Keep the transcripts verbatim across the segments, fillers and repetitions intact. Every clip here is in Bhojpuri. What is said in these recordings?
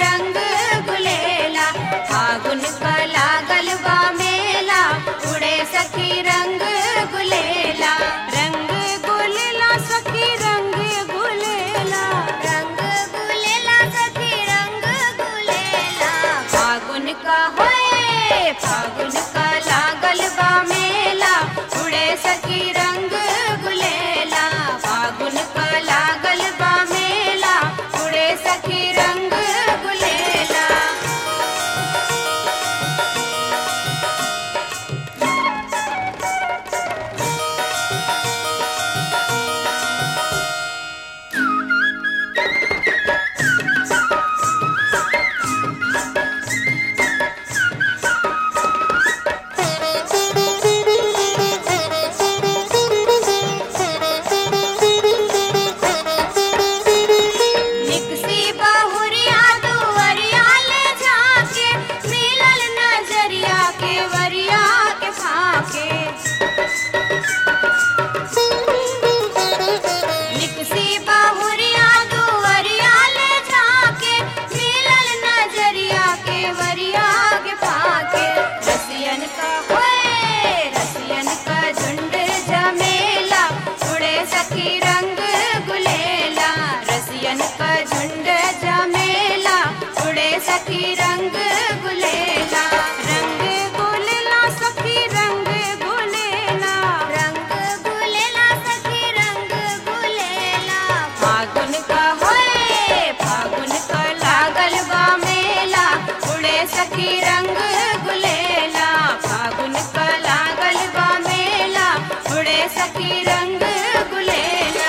रंग गुलेला, फागुन का लागल बा मेला, उड़े सखी रंग गुलेला। रंग गुलेला सखी रंग गुलेला, रंग गुलेला सखी रंग गुलेला। फागुन का होए फागुन का लागल बा मेला, उड़े सखी रंग गुलेला, फागुन का लागल बा मेला, उड़े सखी रंग गुलेला। निकसी बहुरिया दुवरिया ले जाके, मिलल नजरिया के वरिया के फाके। निकसी बहुरिया दुवरिया ले जाके, मिलल नजरिया के वरिया के फाके। रसियन का होए रसियन का झुंड जमेला, उड़े सखी रंग गुलेला, रसियन का झुंड जमेला, उड़े सखी रंग गुलेला। रंग गुलेला सखी रंग गुलेला, रंग गुलेला सखी रंग गुलेला। फागुन का होए फागुन का लागल बा मेला, उड़े सखी रंग गुलेला, फागुन का लागल बा मेला, उड़े सखी रंग गुलेला।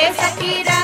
सखी